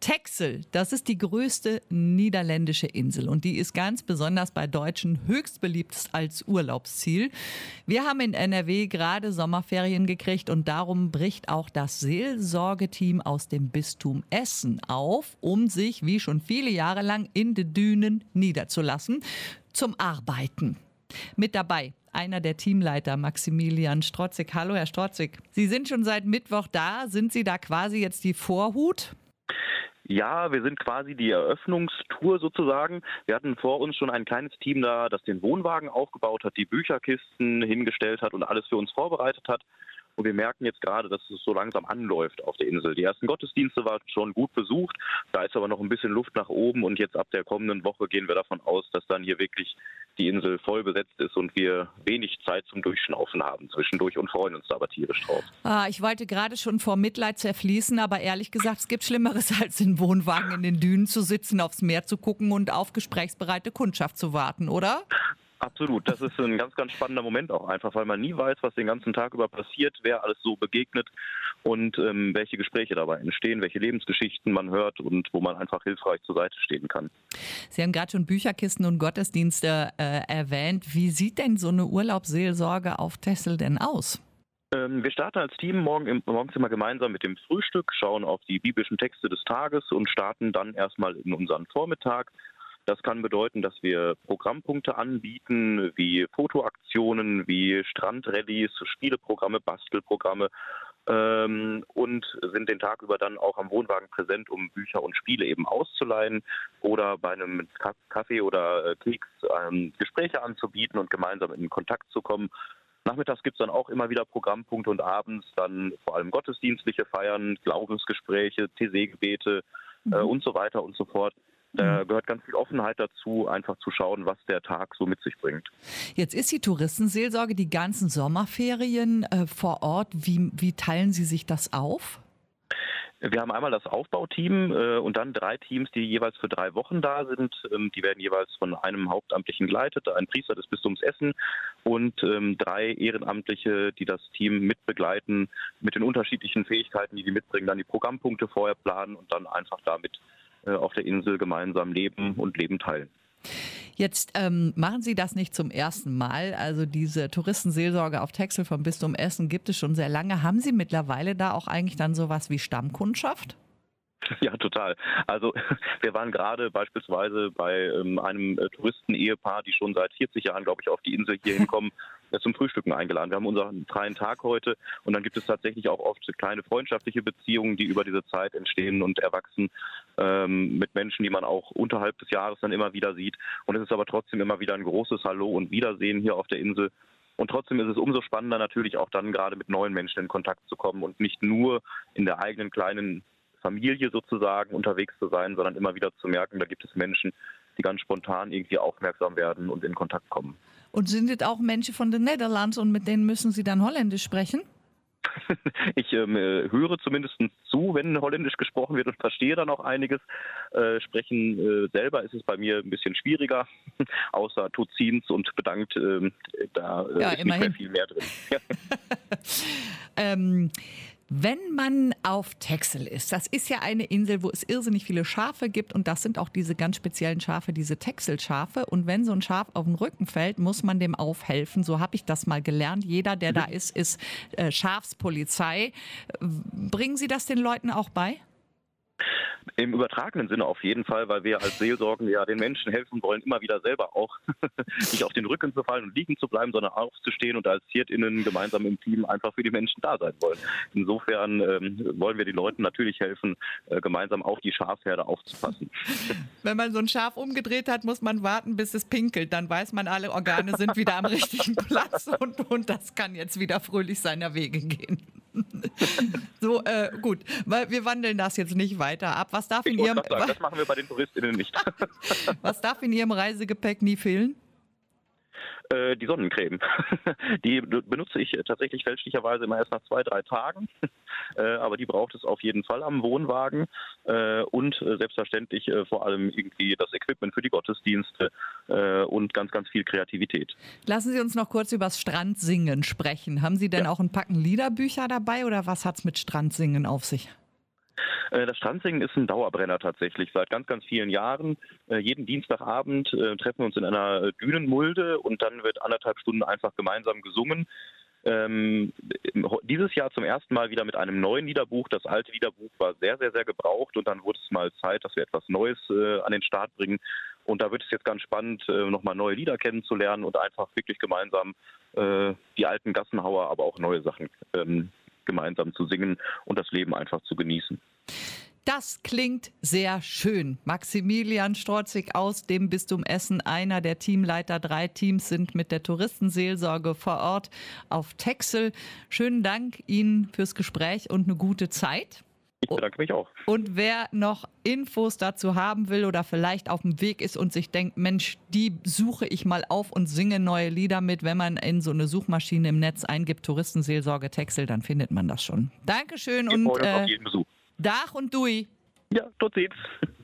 Texel, das ist die größte niederländische Insel und die ist ganz besonders bei Deutschen höchst beliebt als Urlaubsziel. Wir haben in NRW gerade Sommerferien gekriegt und darum bricht auch das Seelsorgeteam aus dem Bistum Essen auf, um sich wie schon viele Jahre lang in den Dünen niederzulassen zum Arbeiten. Mit dabei einer der Teamleiter, Maximilian Strotzig. Hallo, Herr Strotzig. Sie sind schon seit Mittwoch da. Sind Sie da quasi jetzt die Vorhut? Ja, wir sind quasi die Eröffnungstour sozusagen. Wir hatten vor uns schon ein kleines Team da, das den Wohnwagen aufgebaut hat, die Bücherkisten hingestellt hat und alles für uns vorbereitet hat. Und wir merken jetzt gerade, dass es so langsam anläuft auf der Insel. Die ersten Gottesdienste waren schon gut besucht. Da ist aber noch ein bisschen Luft nach oben. Und jetzt ab der kommenden Woche gehen wir davon aus, dass dann hier wirklich die Insel voll besetzt ist und wir wenig Zeit zum Durchschnaufen haben zwischendurch und freuen uns da aber tierisch drauf. Ich wollte gerade schon vor Mitleid zerfließen, aber ehrlich gesagt, es gibt Schlimmeres, als in Wohnwagen in den Dünen zu sitzen, aufs Meer zu gucken und auf gesprächsbereite Kundschaft zu warten, oder? Absolut, das ist ein ganz, ganz spannender Moment auch einfach, weil man nie weiß, was den ganzen Tag über passiert, wer alles so begegnet und welche Gespräche dabei entstehen, welche Lebensgeschichten man hört und wo man einfach hilfreich zur Seite stehen kann. Sie haben gerade schon Bücherkisten und Gottesdienste erwähnt. Wie sieht denn so eine Urlaubsseelsorge auf Texel denn aus? Wir starten als Team morgens immer gemeinsam mit dem Frühstück, schauen auf die biblischen Texte des Tages und starten dann erstmal in unseren Vormittag. Das kann bedeuten, dass wir Programmpunkte anbieten, wie Fotoaktionen, wie Strandrallyes, Spieleprogramme, Bastelprogramme und sind den Tag über dann auch am Wohnwagen präsent, um Bücher und Spiele eben auszuleihen oder bei einem Kaffee oder Keks Gespräche anzubieten und gemeinsam in Kontakt zu kommen. Nachmittags gibt es dann auch immer wieder Programmpunkte und abends dann vor allem gottesdienstliche Feiern, Glaubensgespräche, TC-Gebete und so weiter und so fort. Da gehört ganz viel Offenheit dazu, einfach zu schauen, was der Tag so mit sich bringt. Jetzt ist die Touristenseelsorge die ganzen Sommerferien vor Ort. Wie teilen Sie sich das auf? Wir haben einmal das Aufbauteam und dann 3 Teams, die jeweils für 3 Wochen da sind. Die werden jeweils von einem Hauptamtlichen geleitet, ein Priester des Bistums Essen und 3 Ehrenamtliche, die das Team mitbegleiten mit den unterschiedlichen Fähigkeiten, die die mitbringen, dann die Programmpunkte vorher planen und dann einfach damit auf der Insel gemeinsam leben und Leben teilen. Jetzt machen Sie das nicht zum ersten Mal. Also diese Touristenseelsorge auf Texel vom Bistum Essen gibt es schon sehr lange. Haben Sie mittlerweile da auch eigentlich dann sowas wie Stammkundschaft? Ja, total. Also wir waren gerade beispielsweise bei einem Touristen-Ehepaar, die schon seit 40 Jahren, glaube ich, auf die Insel hier hinkommen, zum Frühstücken eingeladen. Wir haben unseren freien Tag heute und dann gibt es tatsächlich auch oft kleine freundschaftliche Beziehungen, die über diese Zeit entstehen und erwachsen mit Menschen, die man auch unterhalb des Jahres dann immer wieder sieht. Und es ist aber trotzdem immer wieder ein großes Hallo und Wiedersehen hier auf der Insel. Und trotzdem ist es umso spannender natürlich auch dann gerade mit neuen Menschen in Kontakt zu kommen und nicht nur in der eigenen kleinen Familie sozusagen unterwegs zu sein, sondern immer wieder zu merken, da gibt es Menschen, die ganz spontan irgendwie aufmerksam werden und in Kontakt kommen. Und sind es auch Menschen von den Niederlanden und mit denen müssen Sie dann Holländisch sprechen? Ich höre zumindest zu, wenn Holländisch gesprochen wird und verstehe dann auch einiges. Sprechen selber ist es bei mir ein bisschen schwieriger, außer tot ziens und bedankt, da ist nicht mehr viel mehr drin. Wenn man auf Texel ist, das ist ja eine Insel, wo es irrsinnig viele Schafe gibt und das sind auch diese ganz speziellen Schafe, diese Texelschafe. Und wenn so ein Schaf auf den Rücken fällt, muss man dem aufhelfen. So habe ich das mal gelernt. Jeder, der da ist Schafspolizei. Bringen Sie das den Leuten auch bei? Im übertragenen Sinne auf jeden Fall, weil wir als Seelsorgen ja den Menschen helfen wollen, immer wieder selber auch nicht auf den Rücken zu fallen und liegen zu bleiben, sondern aufzustehen und als HirtInnen gemeinsam im Team einfach für die Menschen da sein wollen. Insofern wollen wir den Leuten natürlich helfen, gemeinsam auf die Schafherde aufzupassen. Wenn man so ein Schaf umgedreht hat, muss man warten, bis es pinkelt. Dann weiß man, alle Organe sind wieder am richtigen Platz und das kann jetzt wieder fröhlich seiner Wege gehen. So, gut, weil wir wandeln das jetzt nicht weiter ab. Was darf in Ihrem das machen wir bei den TouristInnen nicht. Was darf in Ihrem Reisegepäck nie fehlen? Die Sonnencreme. Die benutze ich tatsächlich fälschlicherweise immer erst nach 2-3 Tagen. Aber die braucht es auf jeden Fall am Wohnwagen. Und selbstverständlich vor allem irgendwie das Equipment für die Gottesdienste und ganz, ganz viel Kreativität. Lassen Sie uns noch kurz über das Strandsingen sprechen. Haben Sie denn auch ein Packen Liederbücher dabei oder was hat's mit Strandsingen auf sich? Das Strandsingen ist ein Dauerbrenner tatsächlich. Seit ganz, ganz vielen Jahren. Jeden Dienstagabend treffen wir uns in einer Dünenmulde und dann wird 1,5 Stunden einfach gemeinsam gesungen. Dieses Jahr zum ersten Mal wieder mit einem neuen Liederbuch. Das alte Liederbuch war sehr, sehr, sehr gebraucht und dann wurde es mal Zeit, dass wir etwas Neues an den Start bringen. Und da wird es jetzt ganz spannend, nochmal neue Lieder kennenzulernen und einfach wirklich gemeinsam die alten Gassenhauer, aber auch neue Sachen gemeinsam zu singen und das Leben einfach zu genießen. Das klingt sehr schön. Maximilian Strorzig aus dem Bistum Essen, einer der Teamleiter. 3 Teams sind mit der Touristenseelsorge vor Ort auf Texel. Schönen Dank Ihnen fürs Gespräch und eine gute Zeit. Ich bedanke mich auch. Und wer noch Infos dazu haben will oder vielleicht auf dem Weg ist und sich denkt, Mensch, die suche ich mal auf und singe neue Lieder mit, wenn man in so eine Suchmaschine im Netz eingibt, Touristenseelsorge Texel, dann findet man das schon. Dankeschön und auf jeden Besuch. Dach und Dui. Ja, tot sieht's.